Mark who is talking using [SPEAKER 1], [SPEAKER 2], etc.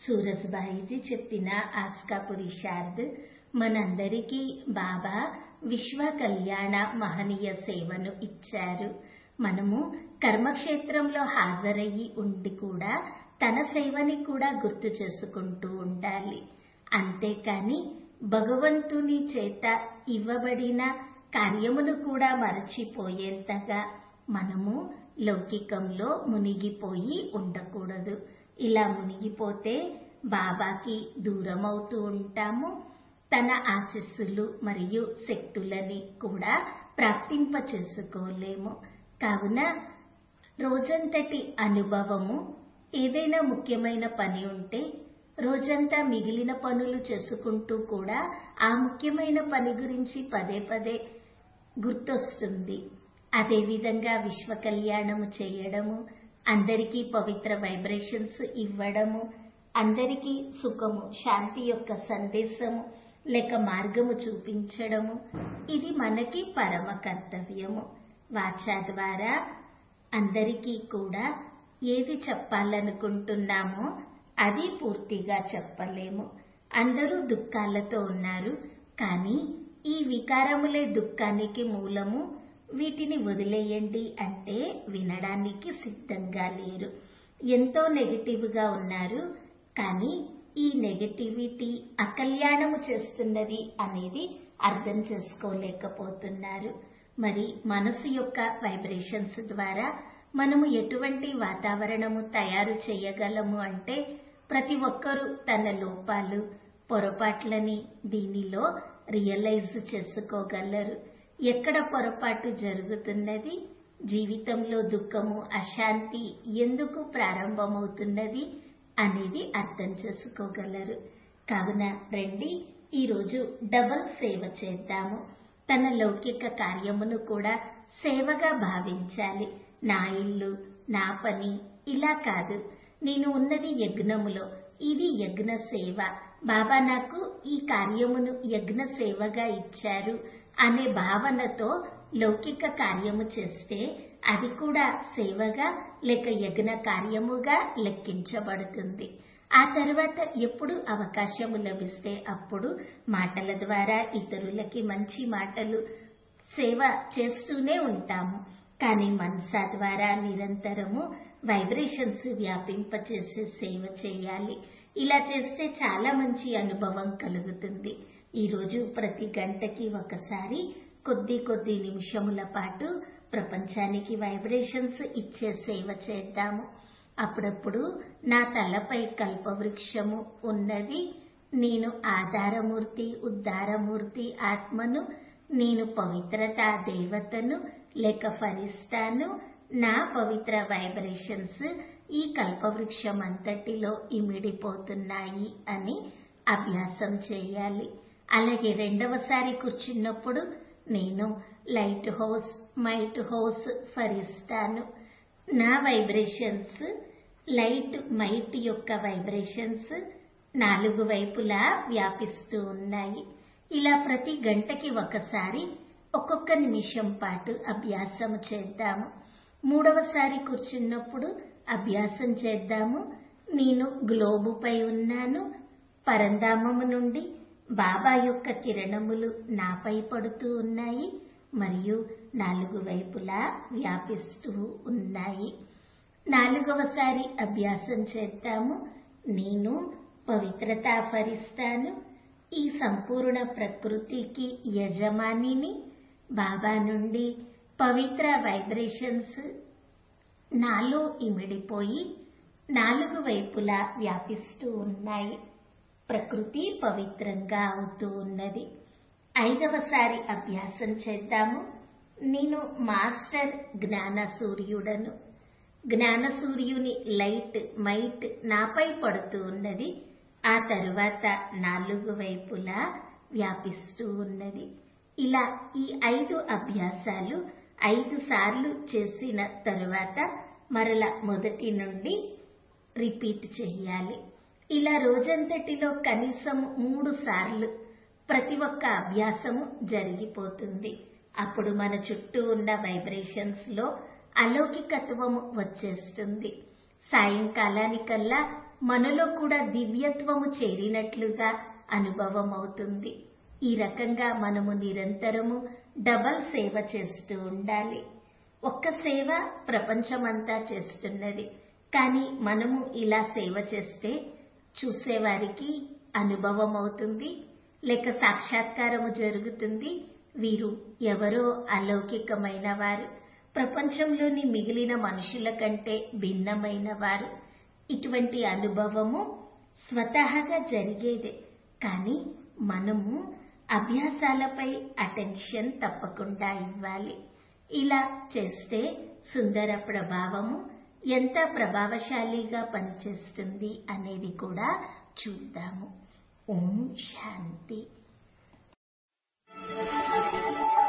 [SPEAKER 1] సూరజ్భాయిజీ చెప్పిన ఆస్కా పురుషార్థ్ మనందరికీ బాబా విశ్వ కళ్యాణ మహనీయ సేవను ఇచ్చారు. మనము కర్మక్షేత్రంలో హాజరయ్యి ఉండి కూడా తన సేవని కూడా గుర్తు చేసుకుంటూ ఉండాలి. అంతేకాని భగవంతుని చేత ఇవ్వబడిన కార్యమును కూడా మరచిపోయేంతగా మనము లౌకికంలో మునిగిపోయి ఉండకూడదు. ఇలా మునిగిపోతే బాబాకి దూరమవుతూ ఉంటాము. తన ఆశీస్సులు మరియు శక్తులని కూడా ప్రాప్తింప చేసుకోలేము. కావున రోజంతటి అనుభవము, ఏదైనా ముఖ్యమైన పని ఉంటే రోజంతా మిగిలిన పనులు చేసుకుంటూ కూడా ఆ ముఖ్యమైన పని గురించి పదే పదే గుర్తొస్తుంది. అదేవిధంగా విశ్వ కళ్యాణము చేయడము, అందరికీ పవిత్ర వైబ్రేషన్స్ ఇవ్వడము, అందరికీ సుఖము శాంతి యొక్క సందేశము లేక మార్గము చూపించడము, ఇది మనకి పరమ కర్తవ్యము. వాచా ద్వారా అందరికీ కూడా ఏది చెప్పాలనుకుంటున్నామో అది పూర్తిగా చెప్పలేము. అందరూ దుఃఖాలతో ఉన్నారు, కానీ ఈ వికారములే దుఃఖానికి మూలము, వీటిని వదిలేయండి అంటే వినడానికి సిద్ధంగా లేరు. ఎంతో నెగటివ్గా ఉన్నారు, కానీ ఈ నెగటివిటీ అకల్యాణము చేస్తున్నది అనేది అర్థం చేసుకోలేకపోతున్నారు. మరి మనసు యొక్క వైబ్రేషన్స్ ద్వారా మనము ఎటువంటి వాతావరణము తయారు చేయగలము అంటే ప్రతి ఒక్కరూ తన లోపాలు పొరపాట్లని దీనిలో రియలైజ్ చేసుకోగలరు. ఎక్కడ పొరపాటు జరుగుతున్నది, జీవితంలో దుఃఖము అశాంతి ఎందుకు ప్రారంభమవుతున్నది అనేది అర్థం చేసుకోగలరు. కావున రండి ఈరోజు డబల్ సేవ చేద్దాము. తన లౌకిక కార్యమును కూడా సేవగా భావించాలి. నా ఇల్లు, నా పని ఇలా కాదు, నేను ఉన్నది యజ్ఞములో, ఇది యజ్ఞ సేవ, బాబా నాకు ఈ కార్యమును యజ్ఞ సేవగా ఇచ్చారు అనే భావనతో లౌకిక కార్యము చేస్తే అది కూడా సేవగా లేక యజ్ఞ కార్యముగా లెక్కించబడుతుంది. ఆ తర్వాత ఎప్పుడు అవకాశము లభిస్తే అప్పుడు మాటల ద్వారా ఇతరులకి మంచి మాటలు సేవ చేస్తూనే ఉంటాము. కానీ మనసా ద్వారా నిరంతరము వైబ్రేషన్స్ వ్యాపింపచేసే సేవ చేయాలి. ఇలా చేస్తే చాలా మంచి అనుభవం కలుగుతుంది. ఈరోజు ప్రతి గంటకి ఒకసారి కొద్ది నిమిషముల పాటు ప్రపంచానికి వైబ్రేషన్స్ ఇచ్చే సేవ చేద్దాము. అప్పుడప్పుడు నా తలపై కల్పవృక్షము ఉన్నది, నేను ఆధారమూర్తి ఉద్ధారమూర్తి ఆత్మను, నేను పవిత్రతా దేవతను లేక ఫరిస్తాను, నా పవిత్ర వైబ్రేషన్స్ ఈ కల్పవృక్షం అంతటిలో ఇమిడిపోతున్నాయి అని అభ్యాసం చేయాలి. అలాగే రెండవసారి కూర్చున్నప్పుడు నేను లైట్ హౌస్ మైట్ హౌస్ ఫరిస్తాను, నా వైబ్రేషన్స్ లైట్ మైట్ యొక్క వైబ్రేషన్స్ 4 వైపులా వ్యాపిస్తూ ఉన్నాయి. ఇలా ప్రతి గంటకి ఒకసారి ఒక్కొక్క నిమిషం పాటు అభ్యాసం చేద్దాము. 3వసారి కూర్చున్నప్పుడు అభ్యాసం చేద్దాము. నేను గ్లోబుపై ఉన్నాను, పరంధామము నుండి బాబా యొక్క కిరణములు నాపై పడుతూ ఉన్నాయి మరియు 4 వైపులా వ్యాపిస్తూ ఉన్నాయి. 4వసారి అభ్యాసం చేద్దాము. నేను పవిత్రత ఫరిస్తాను, ఈ సంపూర్ణ ప్రకృతికి యజమానిని, బాబా నుండి పవిత్ర వైబ్రేషన్స్ నాలో ఇమిడిపోయి 4 వైపులా వ్యాపిస్తూ ఉన్నాయి. ప్రకృతి పవిత్రంగా అవుతూ ఉన్నది. 5వసారి అభ్యాసం చేద్దాము. నేను మాస్టర్ జ్ఞాన సూర్యుడను, జ్ఞాన సూర్యుని లైట్ మైట్ నాపై పడుతూ ఉన్నది. ఆ తరువాత 4 వైపులా వ్యాపిస్తూ ఉన్నది. ఇలా ఈ 5 అభ్యాసాలు 5 సార్లు చేసిన తరువాత మరల మొదటి నుండి రిపీట్ చేయాలి. ఇలా రోజంతటిలో కనీసం 3 సార్లు ప్రతి ఒక్క అభ్యాసము జరిగిపోతుంది. అప్పుడు మన చుట్టూ ఉన్న వైబ్రేషన్స్ లో అలౌకికత్వము వచ్చేస్తుంది. సాయంకాలానికల్లా మనలో కూడా దివ్యత్వము చేరినట్లుగా అనుభవం అవుతుంది. ఈ రకంగా మనము నిరంతరము డబల్ సేవ చేస్తూ ఉండాలి. ఒక్క సేవ ప్రపంచమంతా చేస్తున్నది, కానీ మనము ఇలా సేవ చేస్తే చూసేవారికి అనుభవం అవుతుంది, లేక సాక్షాత్కారము జరుగుతుంది. వీరు ఎవరో అలౌకికమైన వారు, ప్రపంచంలోని మిగిలిన మనుషుల కంటే భిన్నమైన వారు. ఇటువంటి అనుభవము స్వతహాగా జరిగేదే, కానీ మనము అభ్యాసాలపై అటెన్షన్ తప్పకుండా ఇవ్వాలి. ఇలా చేస్తే సుందర ప్రభావము ఎంత ప్రభావశాలిగా పనిచేస్తుంది అనేది కూడా చూద్దాము. ఓం శాంతి.